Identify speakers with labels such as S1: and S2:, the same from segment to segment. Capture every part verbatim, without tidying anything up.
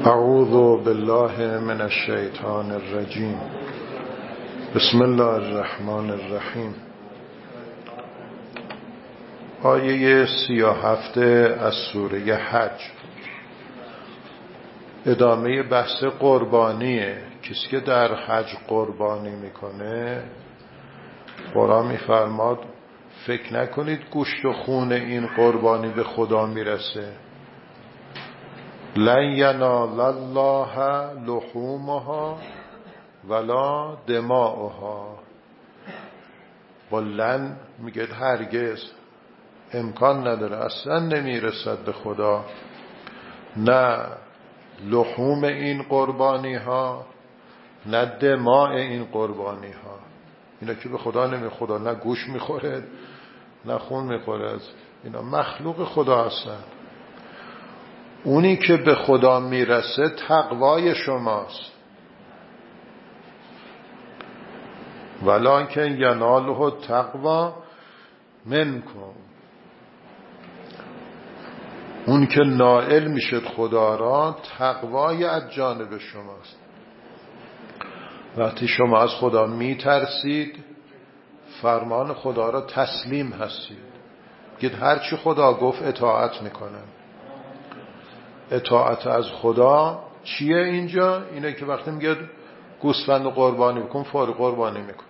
S1: اعوذ بالله من الشیطان الرجیم. بسم الله الرحمن الرحیم. آیه سی و هفت از سوره حج ادامه بحث قربانیه. کسی که در حج قربانی میکنه، قرآن میفرماد فکر نکنید گوشت و خون این قربانی به خدا میرسه. لن ینال الله لحومها ولا دماؤها. با لن میگه هرگز، امکان نداره، اصلا نمیرسد به خدا، نه لحوم این قربانی ها نه دماء این قربانی ها. اینا که به خدا نمی خدا نه گوش میخوره نه خون میخوره، اینا مخلوق خدا هستن. اونی که به خدا میرسه تقوای شماست. ولکن یناله التقوی منکم. اون که نائل میشد خدا را، تقوای از جانب شماست. وقتی شما از خدا میترسید، فرمان خدا را تسلیم هستید. گید هرچی خدا گفت اطاعت میکنم. اطاعت از خدا چیه اینجا؟ اینه که وقتی میگه گوسفند قربانی بکن، فوری قربانی میکن.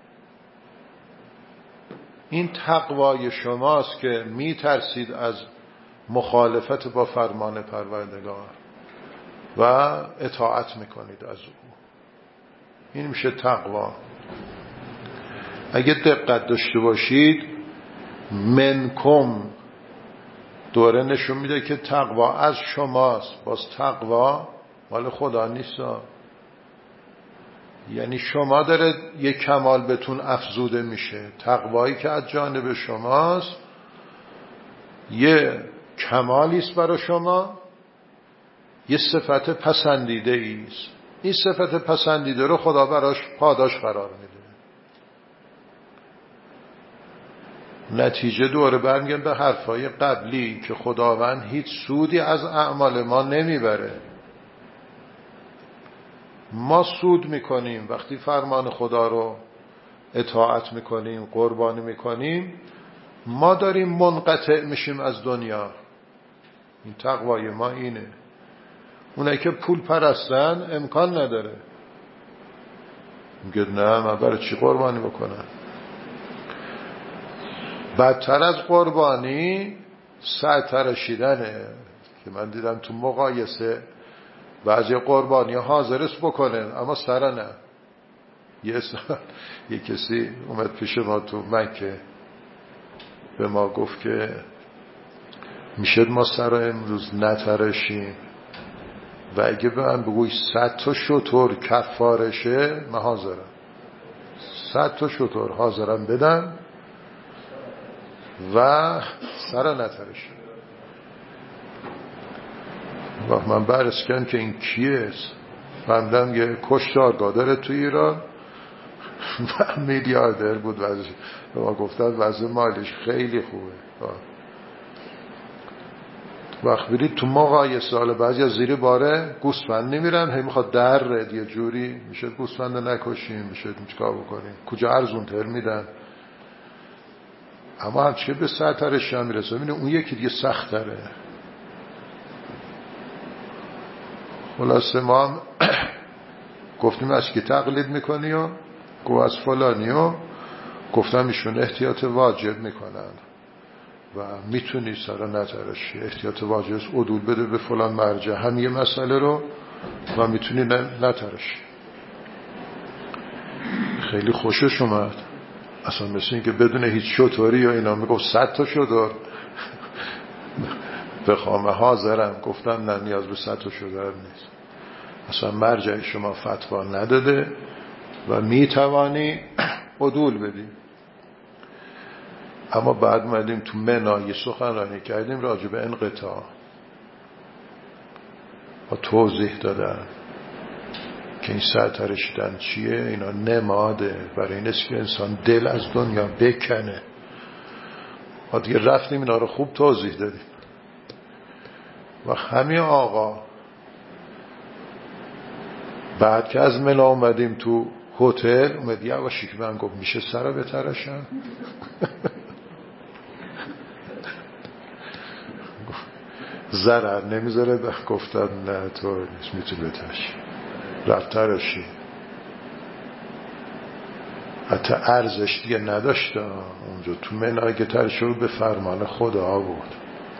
S1: این تقوای شماست که میترسید از مخالفت با فرمان پروردگار و اطاعت میکنید از او. این میشه تقوا. اگه دقت داشته باشید، منکم دوره نشون میده که تقوا از شماست. باز تقوا مال خدا نیست، یعنی شما داره یک کمال بهتون افزوده میشه. تقوایی که از جانب شماست یه کمالی است برای شما، یه صفت پسندیده ایست. این صفت پسندیده رو خدا براش پاداش قرار میده. نتیجه دوره برمیگن به حرفای قبلی که خداوند هیچ سودی از اعمال ما نمیبره. ما سود میکنیم وقتی فرمان خدا رو اطاعت میکنیم، قربانی میکنیم. ما داریم منقطع میشیم از دنیا. این تقوای ما اینه. اونایی که پول پرستن امکان نداره، میگه نه من برای چی قربانی بکنم. بدتر از قربانی سر تراشیدنه که من دیدم تو مقایسه بعضی قربانی حاضرست بکنن اما سر نه. یه سال یه کسی اومد پیش ما تو مکه، به ما گفت که میشه ما سر امروز نتراشیم و اگه به من بگوی صد تا شتر کفارشه، من حاضرم. صد تا شتر حاضرم بدم و سر نتراشیم. و من بررسی کردم که این کیه. فهمیدم یه کشتارگاه داره تو ایران و میلیاردر بود. وضع به ما گفتن وضع مالیش خیلی خوبه. وقت برید تو مقایسه، حالا بعضی از زیر باره گوسفند نمیرن، هی میخواد در رد یه جوری میشه گوسفند نکشیم، میشه چیکار بکنیم، کجا ارزون تر میدن. اما همچه به سرترش هم میرسه، ببینه اون یکی دیگه سخت تره. خلاصه ما هم گفتیم از کی تقلید میکنی و گو از فلانی و گفتم ایشون احتیاط واجب میکنن و میتونی سر نترشی. احتیاط واجب عدول بده به فلان مرجع هم یه مسئله رو و میتونی نترشی. خیلی خوشش اومد. اصلا مثل این که بدون هیچ شطوری یا اینا میگفت صد تا شطور بخوام حاضرم. گفتم نه، نیاز به صد تا شطور نیست. اصلا مرجع شما فتوا نداده و میتوانی عدول بدی. اما بعد مدیم تو منای سخنرانی کردیم راجع به انقطاع و توضیح دادن که این سر ترشیدن چیه. اینا نماده برای این است که انسان دل از دنیا بکنه. و دیگه رفتیم اینا رو خوب توضیح دادیم. و همین آقا بعد که از منا اومدیم تو هتل اومد یواشی که من گفت میشه سرا بترشم ضرر نمیذاره. گفتن نه تو نیست میتونی بترشی. رفت ترشی، حتی ارزش دیگه نداشت اونجا تو منای که ترشی بود به فرمان خدا بود.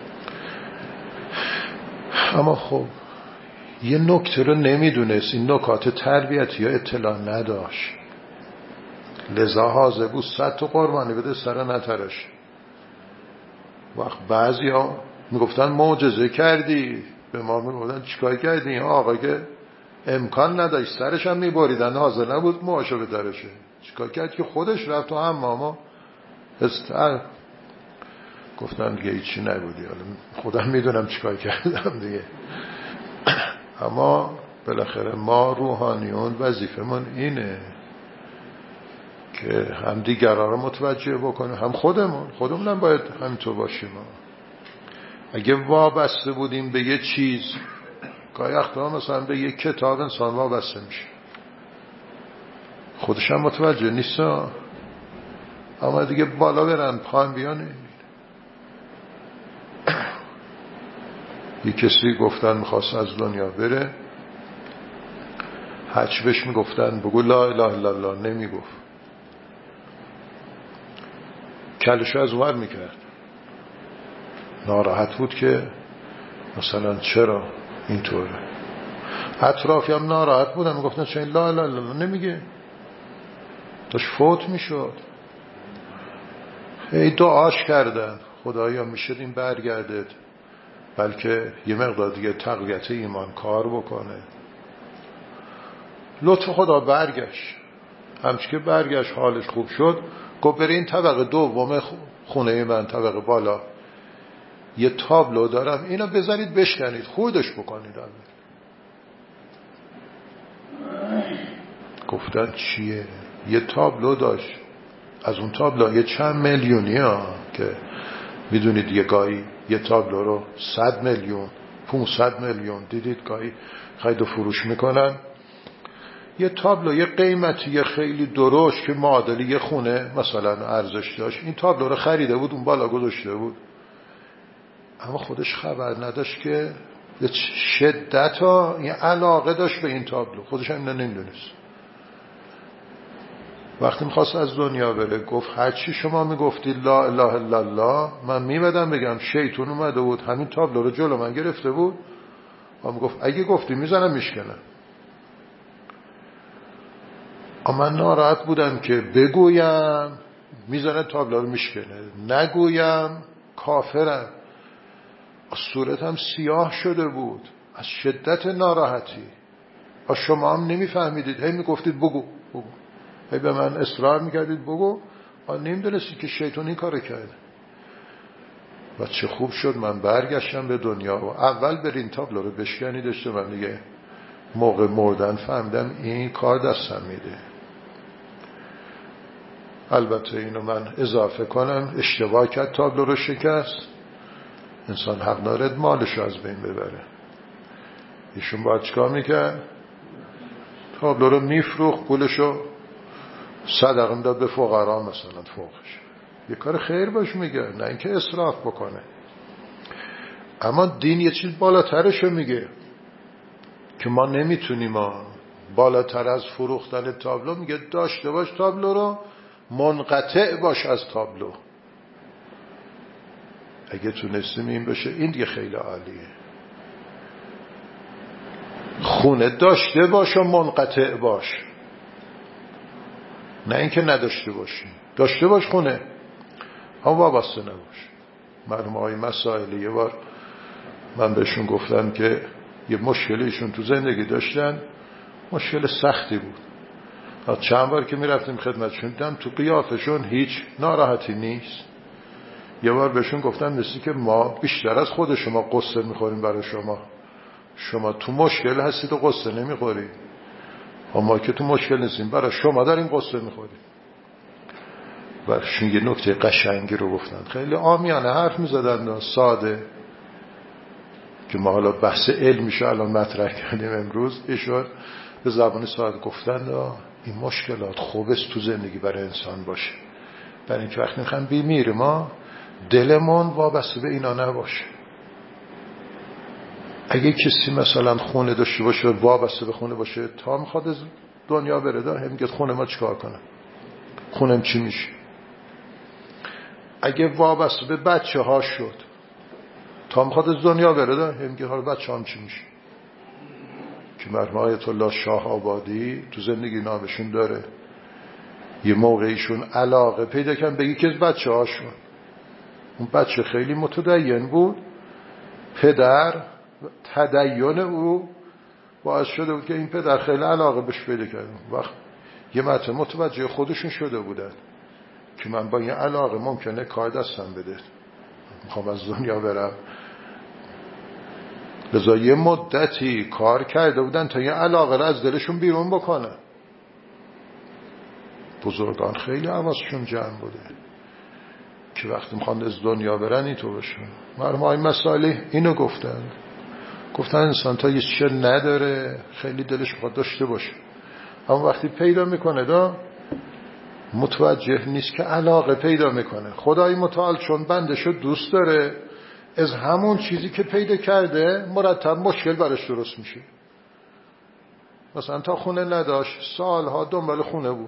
S1: اما خب یه نکته رو نمیدونست، این نکات تربیتی یا اطلاع نداشت، لذا حاضر بود صد تا قربانی بده سر نترش. وقت بعضی ها میگفتن معجزه کردی، به ما میگفتن چیکار کردی؟ این آقا که امکان نداشت سرش هم میبریدن، حاضر نبود موهاشو بدرشه. چیکار کرد که خودش رفت تو حمام استر. گفتن دیگه هیچی نبودی، حالا خودم میدونم چیکار کردم دیگه. اما بالاخره ما روحانیون وظیفمون اینه که هم دیگران رو متوجه بکنیم، هم خودمون خودمون هم باید همینطور باشیم. اگه وابسته بودیم به یه چیز، گاهی وقتا مثلا به یه کتاب انسان وابسته میشه، خودش هم متوجه نیست، اما دیگه بالا برن پایین بیان. یه کسی گفتن میخواست از دنیا بره، هرچی بهش میگفتن بگو لا اله الا الله نمیگفت، کلشو از ور میکرد. ناراحت بود که مثلا چرا اینطوره. اطرافی هم ناراحت بودن، میگفتن چرا لا اله الا الله نمیگه، داشت فوت میشد. هی دعاش کردن خدایا میشه این برگردد، بلکه یه مقدار دیگه تقویت ایمان کار بکنه. لطف خدا برگشت. همچه که برگشت حالش خوب شد، گفت برای این طبقه دوم خونه من، طبقه بالا یه تابلو دارم، اینو بذارید بشکنید خودش بکنید. گفتن چیه؟ یه تابلو داشت، از اون تابلو یه چند میلیونی ها که میدونید یه گاهی یه تابلو رو صد میلیون پونصد میلیون دیدید گاهی خرید و فروش میکنن. یه تابلو یه قیمتی خیلی درشت که معادل یه خونه مثلا ارزش داشت، این تابلو رو خریده بود اون بالا گذاشته بود، اما خودش خبر نداشت که شدت ها یه علاقه داشت به این تابلو، خودش هم نمیدونست. وقتی میخواست از دنیا بره گفت هرچی شما میگفتی لا اله الا الله من میمدم بگم. شیطون اومده بود همین تابلو رو جلو من گرفته بود و میگفت اگه گفتی میزنم میشکنم. اما من ناراحت بودم که بگویم میزنه تابلو رو میشکنه، نگویم کافرم. صورتم سیاه شده بود از شدت ناراحتی. و شما هم نمیفهمیدید، هی میگفتید بگو بگو، هی به من اصرار میکردید بگو، و نمیدونستید که شیطان این کار کرده. و چه خوب شد من برگشتم به دنیا و اول برین تابلو رو بشکنی داشته. من دیگه موقع مردن فهمیدم این کار دستم میده. البته اینو من اضافه کنم، اشتباه کرد تابلو رو شکست، انسان حق دارد مالش رو از بین ببره. ایشون باید چکار میکرد؟ تابلو رو میفروخت، پولشو صدقه میداد به فقرا مثلا فوقش، یه کار خیر باش میگه، نه اینکه اسراف بکنه. اما دین یه چیز بالاترشو میگه که ما نمیتونیم. ما بالاتر از فروختن تابلو میگه داشته باش تابلو رو، منقطع باش از تابلو. اگه تونستیم این بشه این دیگه خیلی عالیه. خونه داشته باش و منقطع باش، نه اینکه نداشته باشی. داشته باش خونه اما وابسته نباش. مرحوم آقای مسائلی یه بار من بهشون گفتم که یه مشکلیشون تو زندگی داشتن، مشکل سختی بود. چند بار که میرفتیم خدمتشون دیدم تو قیافشون هیچ ناراحتی نیست. یه بار بهشون گفتم مثلی که ما بیشتر از خود شما قصه میخوریم برای شما، شما تو مشکل هستید و قصه نمیخورید، اما که تو مشکل نیستیم برای شما داریم قصه میخوریم. برشون یه نکته قشنگی رو گفتن، خیلی عامیانه حرف میزدن ساده، که ما حالا بحث علمیشو الان مطرح کردیم امروز. ایشون به زبان ساده گفتن این مشکلات خوب است تو زندگی برای انسان باشه، برای اینکه وقتی میخوایم بیمیریم ما دلمون وابسته به اینا نباشه. اگه کسی مثلا خونه داشته باشه و وابسته به خونه باشه تا میخواد از دنیا بره دا هم میگه خونه ما چیکار کنم، خونم چی میشه. اگه وابسته به بچه ها شد تا میخواد از دنیا بره دا هم میگه حالا بچه هم چی میشه. که مرحوم آیت الله شاه آبادی تو زندگی نامشون داره یه موقعیشون علاقه پیدا کردن به یکی از بچه هاشون. اون بچه خیلی متدین بود، پدر تدین او باعث شده بود که این پدر خیلی علاقه بهش پیدا کرد. وقت یه مرتبه متوجه خودشون شده بودن که من با این علاقه ممکنه کار دستم بده، میخوام از دنیا برم. لذا یه مدتی کار کرده بودن تا یه علاقه را از دلشون بیرون بکنن. بزرگان خیلی حواسشون جمع بوده که وقتی میخوان از دنیا برن این تو بشن. مرحوم آقای مسائلی اینو گفتن، گفتن انسان تا یه چیز نداره خیلی دلش میخواد داشته باشه، اما وقتی پیدا میکنه دا متوجه نیست که علاقه پیدا میکنه. خدای متعال چون بندشو دوست داره از همون چیزی که پیدا کرده مرتب مشکل برش درست میشه. مثلا تا خونه نداشت سالها دنبال خونه بود،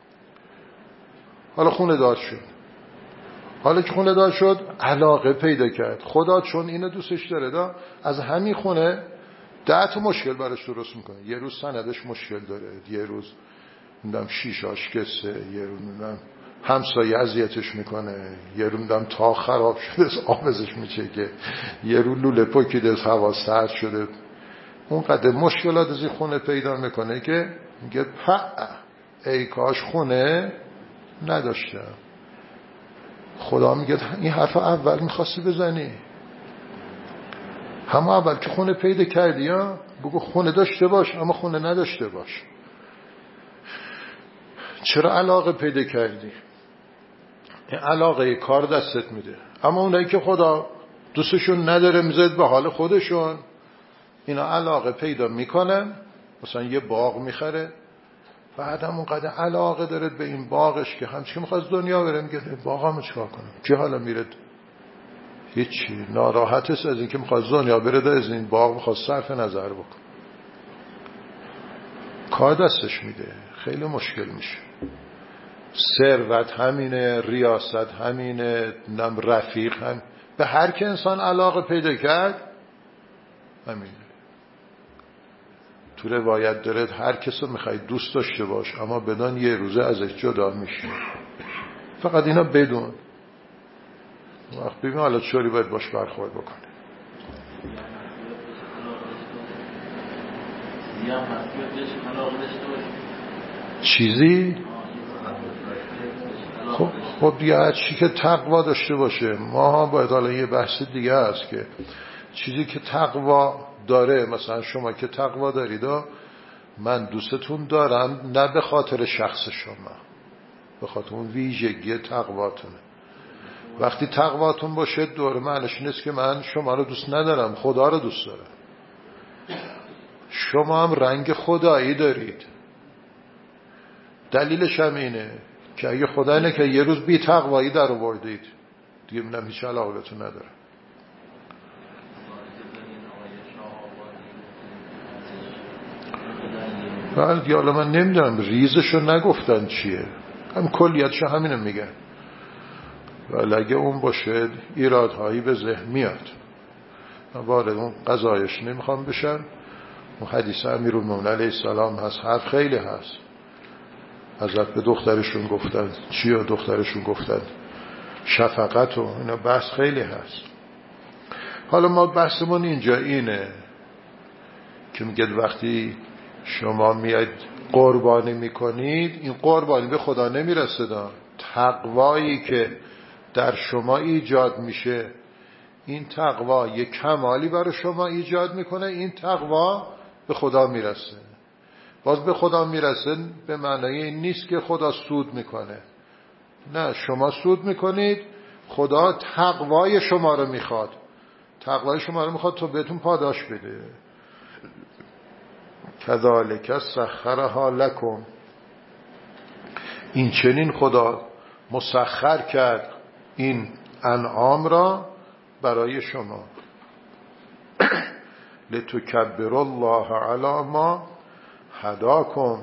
S1: حالا خونه دار شد. حالا که خونه دار شد علاقه پیدا کرد. خدا چون اینو دوستش داره دا از همین خونه ده تا مشکل براش درست میکنه. یه روز سندش مشکل داره، یه روز میدم شیشاش کسه، یه روز میدم همسایه اذیتش میکنه، یه روز میدم تا خراب شده از آبزش میچکه، یه روز لوله پکیده از هوا سرد شده. اون قدر مشکلات از این خونه پیدا میکنه که میگه پا ای کاش خونه نداشتم. خدا میگه این حرف اول میخواستی بزنی، همه اول که خونه پیدا کردی ها بگو خونه داشته باش اما خونه نداشته باش. چرا علاقه پیدا کردی؟ این علاقه کار دستت میده. اما اونایی که خدا دوستشون نداره میذاره به حال خودشون، اینا علاقه پیدا میکنن، مثلا یه باغ میخره بعد هم اونقدر علاقه داره به این باغش که همچه که میخواد دنیا بره میگه باغم چیکار کنم. چه حالا میره هیچی ناراحت است از این که میخواد دنیا بره ده از این باغ میخواد صرف نظر بکن. کار دستش میده خیلی مشکل میشه. ثروت همینه، ریاست همینه، نم رفیق هم، به هر که انسان علاقه پیدا کرد همینه. تو روایت داره هر کس رو میخوای دوست داشته باش اما بدان یه روزه ازش جدا میشه. فقط اینا بدون وقت ببین حالا چوری باید باش برخورد بکنه. چیزی خب خب یه چی که تقوا داشته باشه. ما باید حالا یه بحث دیگه هست که چیزی که تقوا داره، مثلا شما که تقوا دارید من دوستتون دارم نه به خاطر شخص شما، به خاطر اون ویژگی تقواتونه. وقتی تقواتون باشه دور معنیش نیست که من شما رو دوست ندارم، خدا رو دوست دارم. شما هم رنگ خدایی دارید. دلیلش هم اینه که اگه خدا اینه که یه روز بی تقوایی در آوردید دیگه منم هیچ علاقه بهتون ندارم. بله دیگه حالا من نمیدونم ریزشو نگفتن چیه، هم کلیتشو همینو میگن. ولی اگه اون باشه ایرادهایی به ذهن میاد. من وارد اون قضایش نمیخوام بشم. اون حدیث امیرالمومنین علیه السلام هست، حرف خیلی هست. حضرت به دخترشون گفتن چی و دخترشون گفتن شفقت و اینا، بحث خیلی هست. حالا ما بحثمون اینجا اینه که میگه وقتی شما میاد قربانی میکنید این قربانی به خدا نمیرسه. تقوایی که در شما ایجاد میشه این تقوا یک کمالی برای شما ایجاد میکنه، این تقوا به خدا میرسه. باز به خدا میرسه به معنای این نیست که خدا سود میکنه، نه شما سود میکنید، خدا تقوای شما رو میخواد، تقوای شما رو میخواد تو بهتون پاداش بده. کذالک سخرها لکم، این چنین خدا مسخر کرد این انعام را برای شما. لتکبروا الله علی ما هداکم،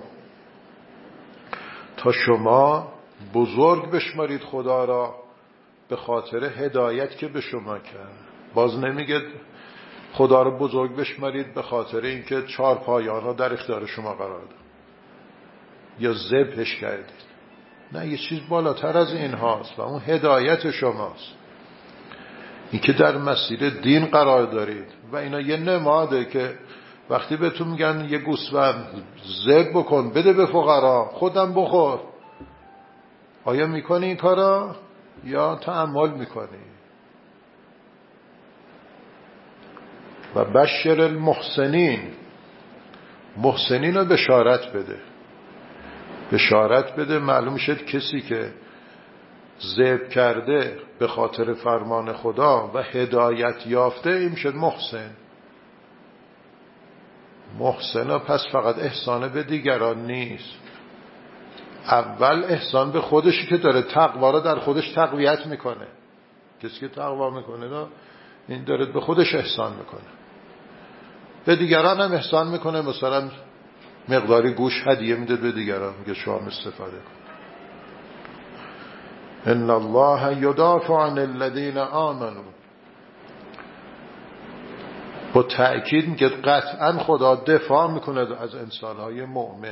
S1: تا شما بزرگ بشمارید خدا را به خاطر هدایت که به شما کرد. باز نمیگه خدا را بزرگ بشمارید به خاطر اینکه چهار پایان را در اختیار شما قرار داد یا ذبحش کردید. نه، یه چیز بالاتر از این هاست و اون هدایت شماست، این که در مسیر دین قرار دارید. و اینا یه نماده که وقتی بهتون میگن یه گوسفند ذبح بکن بده به فقرا، خودم بخور، آیا میکنی این کارا یا تأمل میکنی؟ و بشر المحسنین، محسنین رو بشارت بده. بشارت بده معلوم شد کسی که ذبح کرده به خاطر فرمان خدا و هدایت یافته، این شد محسن. محسن پس فقط احسان به دیگران نیست، اول احسان به خودشی که داره تقوا رو در خودش تقویت میکنه. کسی که تقوا میکنه این داره به خودش احسان میکنه، به دیگران هم احسان میکنه. مثلا مقداری گوش هدیه میده به دیگران، میگه شما استفاده کن. ان الله یدافع عن الذین آمنوا، با تأکید میگه قطعا خدا دفاع میکنه از انسانهای مؤمن.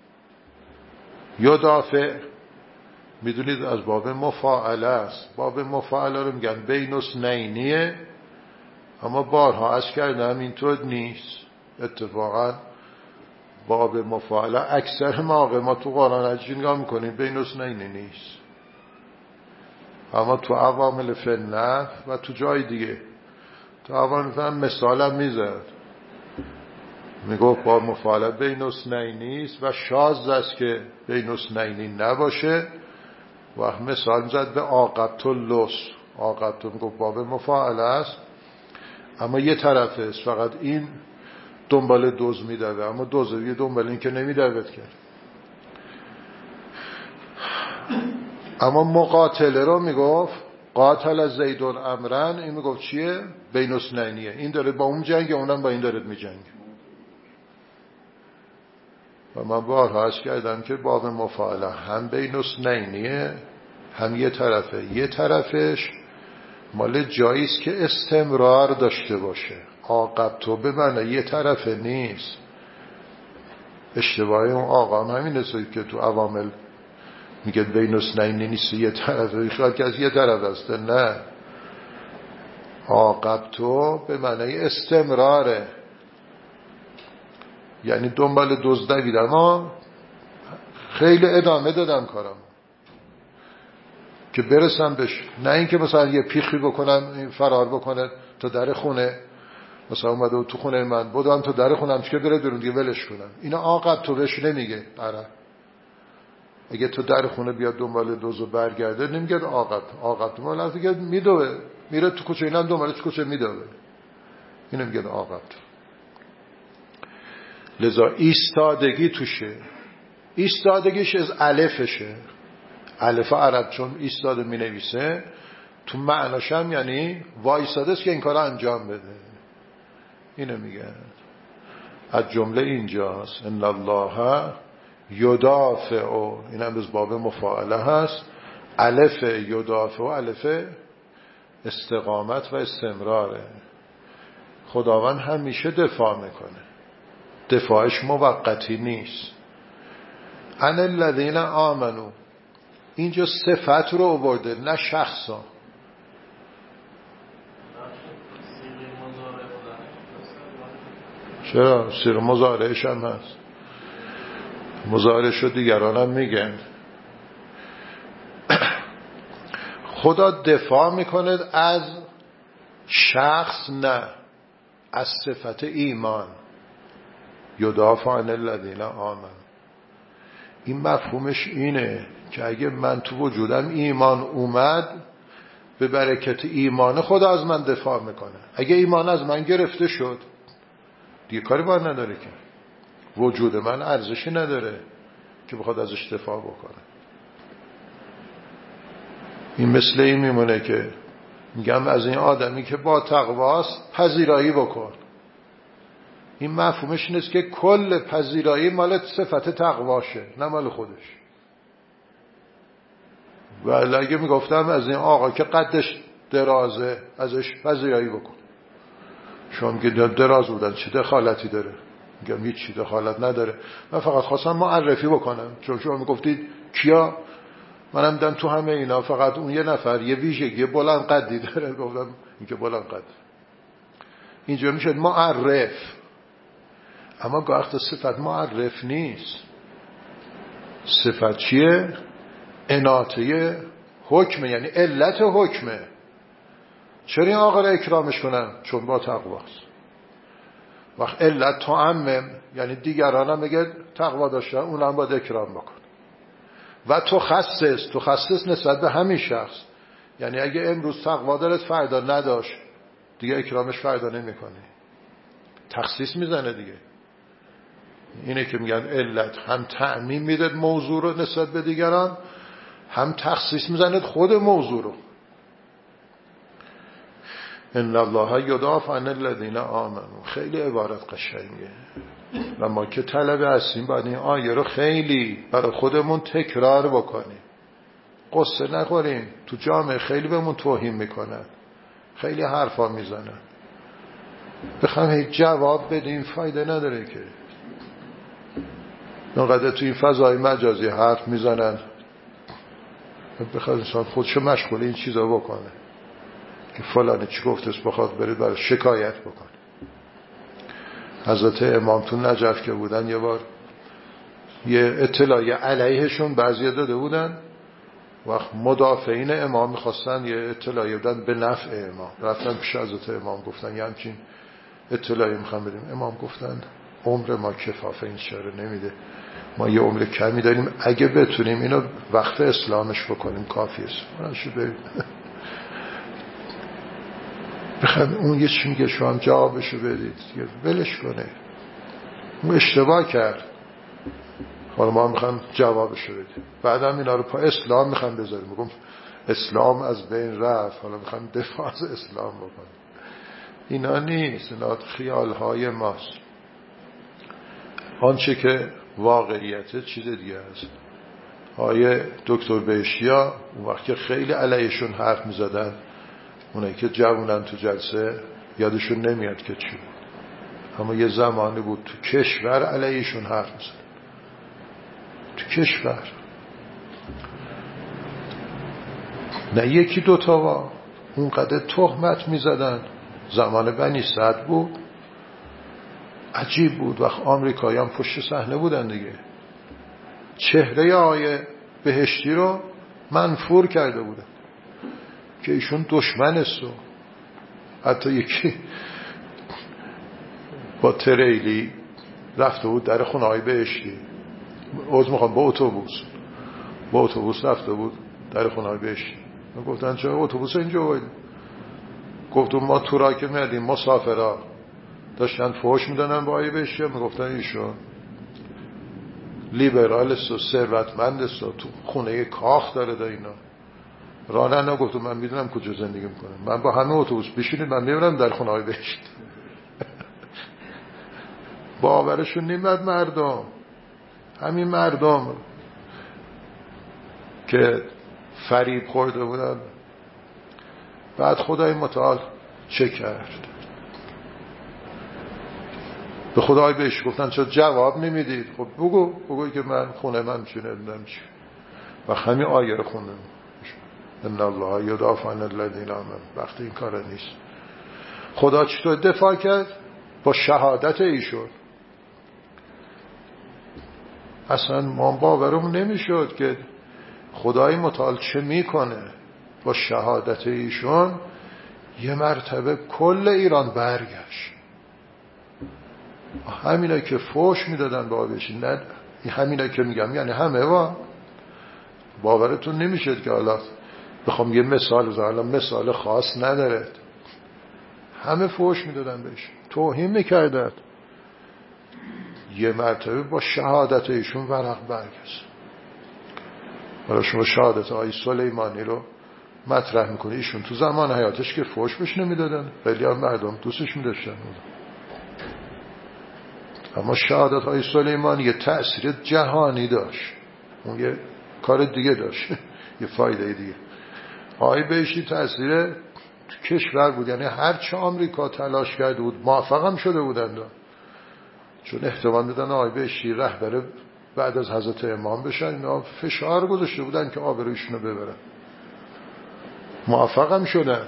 S1: یدافع میدونید از باب مفاعله است. باب مفاعله رو میگن بین اثنینیه، اما بارها عرض کردم اینطور نیست. اتفاقا باب مفاعله اکثر مواقع ما تو قرآن حدیث نگاه میکنیم بین اثنین نیست، اما تو عوامل فنه و تو جای دیگه تو عوامل فنه مثالم میزد، میگفت با مفاعله بین اثنین نیست و شاذ است که بین اثنین نباشه. و مثال زد به عاقبت اللص. عاقبت میگفت باب مفاعله است اما یه طرفه است، فقط این دنبال دوز میدوه، اما دوزوی دنبال این که نمیدوید کرد. اما مقاتله رو میگفت قاتل زید امرن، این میگفت چیه؟ بین اثنینیه، این داره با اون جنگ، اونم با این داره میجنگ. و من بارها عرض کردم که باب مفاعله هم بین اثنینیه هم یه طرفه. یه طرفش مال جاییست که استمرار داشته باشه. عاقبتو به معنی یه طرفه نیست. اشتباهی اون آقا هم همین است که تو عوامل میگه بین اثنین نیست یه طرفه، شاید که از یه طرف است. نه، عاقبتو به معنی استمراره، یعنی دنبال دزدیدم ها خیلی ادامه دادم کارم که برسم بهش، نه اینکه مثلا یه پیخی بکنم فرار بکنه تا در خونه، مثلا اومده تو خونه من بودم تا در خونم که بره درون دیگه ولش کنم. اینا عاقبت تو بهش نمیگه. آره اگه تو در خونه بیاد دنبال دوزو برگرده نمیگه عاقبت. عاقبت ما لازم میگه میدوه میره تو کوچه، اینم دنبالش کوچه میدوه، اینو میگه عاقبت. لذا ایستادگی توشه. ایستادگیش از الفشه. الف عرب چون ایستاده می نویسه تو معناش هم یعنی وایستاده است که این کار انجام بده. اینو میگه از جمله اینجاست ان الله یدافع، این هم از باب مفاعله هست. الف یدافع، الف استقامت و استمراره. خداوند همیشه دفاع میکنه، دفاعش موقتی نیست. ان الذین آمنو، اینجا صفت رو آورده نه شخصا. چرا؟ سیر مضارعش هم هست، مضارعش رو دیگران هم میگن. خدا دفاع میکنه از شخص، نه از صفت ایمان. یدافع عن الذین آمنوا، این مفهومش اینه که اگه من تو وجودم ایمان اومد، به برکت ایمان خدا از من دفاع میکنه. اگه ایمان از من گرفته شد دیگه کاری باید نداره که وجود من ارزشی نداره که بخواد ازش دفاع بکنه. این مثل این میمونه که میگم از این آدمی که با تقواست پذیرایی بکن. این مفهومش نیست که کل پذیرایی مال صفت تقواشه، نه مال خودش. ولی اگه میگفتم از این آقا که قدش درازه ازش پذیرایی بکن، شما میگه دراز بودن چه دخالتی داره؟ میگم هیچ چی دخالت نداره، من فقط خواستم معرفی بکنم. چون شما میگفتید کیا، منم دیدم تو همه اینا فقط اون یه نفر یه ویژگی بلند قدی داره، گفتم این که بلند قد. اینجا میشه معرف، اما گاهی صفت معرف نیست. صفت چیه؟ اناطه حکمه، یعنی علت حکمه. چرا این آقا را اکرامش کنن؟ چون با تقواست. وقت علت تعمم، یعنی دیگران هم میگه تقوا داشتن اونم باید اکرام بکن. و تخصص، تخصص نسبت به همین شخص، یعنی اگه امروز تقوا دارد فردا نداشت دیگه اکرامش فردا نمیکنه، تخصیص میزنه دیگه. اینه که میگن علت هم تعمیم میداد موضوع رو نسبت به دیگران، هم تخصیص میزنه خود موضوع رو. ان الله یدافع عن الذین آمنوا، خیلی عبارت قشنگه و ما که طلبه هستیم باید این آیه رو خیلی برای خودمون تکرار بکنیم. قصه نخوریم، تو جامعه خیلی بهمون توهین میکنن، خیلی حرفا میزنن، بخوام هیچ جواب بدیم فایده نداره که. نقدر تو این فضای مجازی حرف میزنن، بخواد انسان خودشو مشغول این چیزا بکنه که فلانی چی گفتش بخواد برید برای شکایت بکنه. حضرت امام تو نجف که بودن یه بار یه اطلاعی علیهشون بعضی داده بودن، وقت مدافعین امام میخواستن یه اطلاعی بدن به نفع امام، رفتن پیش حضرت امام گفتن یه همچین اطلاعی میخوام بدیم. امام گفتن عمر ما کفافه این شعر نمیده، ما یه عمر کمی داریم، اگه بتونیم اینو وقف اسلامش بکنیم کافیه. ماشو بریم. بخوام اون یه چی میگه شما هم جوابشو بدید، ولش کنه، اون اشتباه کرد، حالا ما میخوام جوابشو بدیم. بعدم اینا رو پا اسلام میخوام بذاریم، میگم اسلام از بین رفت، حالا میخوام دفاع از اسلام بکنیم. اینا نیست، اینا خیالهای ماست. آنچه که واقعیت چیز دیگه است. آیه دکتر بهشتیا اون وقت که خیلی علیهشون حرف میزدن، اونایی که جوونن تو جلسه یادشون نمیاد که چی بود، اما یه زمانی بود تو کشور علیهشون حرف میزدن. تو کشور نه یکی دوتا وا اونقدر تهمت میزدن. زمان بنی سعد بود، عجیب بود. وقت آمریکاییان پشت صحنه بودن دیگه، چهره آیه بهشتی رو منفور کرده بودن که ایشون دشمن است. و حتی یکی با تریلی رفته بود در خونه های بهشتی، عوض میخوام با اتوبوس با اتوبوس رفته بود در خونه های بهشتی. گفتن چرا اتوبوس اینجا باید؟ گفتم ما تو را که میادیم مسافرها داشتن فحش میدنن با آیه بهشتی، میگفتن ایشون لیبرال است و ثروتمند است و تو خونه کاخ داره دا اینا. رانه نگفتم من میدونم کجا زندگی میکنم، من با همه اتوبوس بشینید من میبرم در خونه های بهشت. باورشون نمیاد مردم. همین مردم که فریب خورده بودن، بعد خدای متعال چه کرد؟ به خدای بهش گفتن چرا جواب نمیدید؟ خب بگو بگوی که من خونه من چی نمیدونم چی. و همین آیه رو خوندم ان الله یدافع عن الذین آمنوا. وقتی این کار نیست. خدا چطور دفاع کرد؟ با شهادت ایشون. اصلا ما باورمون نمیشد که خدای متعال چه میکنه. با شهادت ایشون یه مرتبه کل ایران برگشت. همینا که فوش میدادن با بشین، نه همینا که میگم یعنی همه وا باورتون نمیشد که حالا بخوام یه مثال بزنم، مثال خاص نداره، همه فوش میدادن بهش، توهین میکردن. یه مرتبه با شهادت ایشون ورق برگشت. حالا شما شهادت آقای سلیمانی رو مطرح میکنه، ایشون تو زمان حیاتش که فوش بهش نمیدادن، خیلی هم مردم دوستش میداشتن، اما شهادت آقای سلیمانی یه تأثیر جهانی داشت، اون یه کار دیگه داشت یه فایده دیگه. آقای بهشتی تأثیر تو کشور بود، یعنی هر چه آمریکا تلاش کرده بود موفق هم شده بودند، چون احتمال میدن آقای بهشتی رهبر بعد از حضرت امام بشن، اینا فشار گذاشته بودن که آبرویشونو ببرن، موفق هم شدن،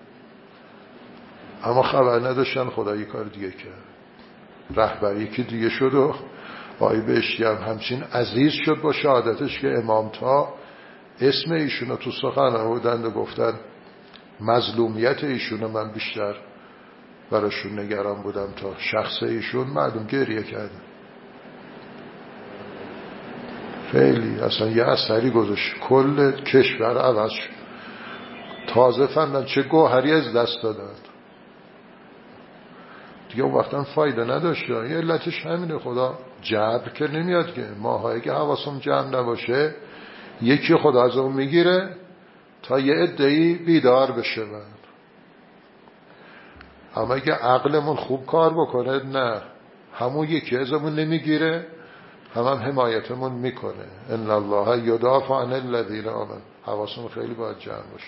S1: اما خبر نداشتن خدا یه کار دیگه کرد، رهبر یکی دیگه شد و آقای بهشتی هم همچین عزیز شد با شهادتش که امام تا اسم ایشونو تو سخن آوردند و گفتن مظلومیت ایشونو من بیشتر براشون نگران بودم تا شخص ایشون. مردم گریه کردن، خیلی اصلا یه اثری گذاشت، کل کشور عوض شد، تازه فهمیدن چه گوهری از دست دادن دیگه. اون وقتا فایده نداشت، یه علتش همینه، خدا جبر که نمیاد که ماهایی که حواسم جمع نباشه یکی خدا از اون میگیره تا یه عده‌ای بیدار بشه. من اما اگه عقلمون خوب کار بکنه نه، همون یکی ازمون نمیگیره، هم هم حمایتمون میکنه. ان الله یدافع عن الذین آمنوا. حواسمون خیلی باید جمع باشه،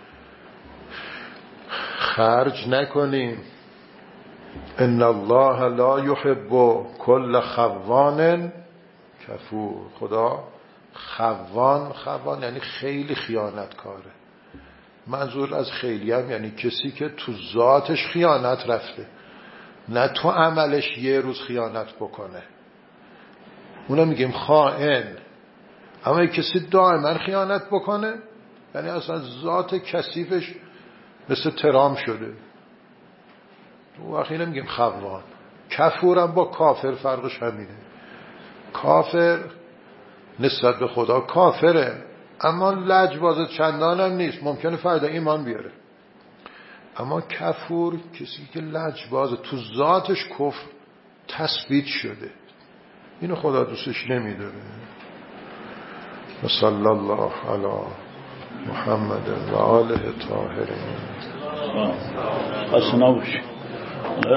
S1: خرج نکنیم. ان الله لا یحب کل خوان کفور. خدا خوان، خوان یعنی خیلی خیانتکاره. منظور از خیلی هم یعنی کسی که تو ذاتش خیانت رفته، نه تو عملش یه روز خیانت بکنه، اونو میگیم خائن. اما کسی دائما خیانت بکنه یعنی اصلا ذات کثیفش مثل ترام شده، اون وقت اینو میگیم خوان. کفورم با کافر فرقش همینه. کافر نسبت به خدا کافره، اما لجباز چندان هم نیست، ممکنه فردا ایمان بیاره. اما کفور کسی که لجباز، تو ذاتش کفر تثبیت شده، اینو خدا دوستش نمیداره. صلی الله علی محمد و آله طاهرین.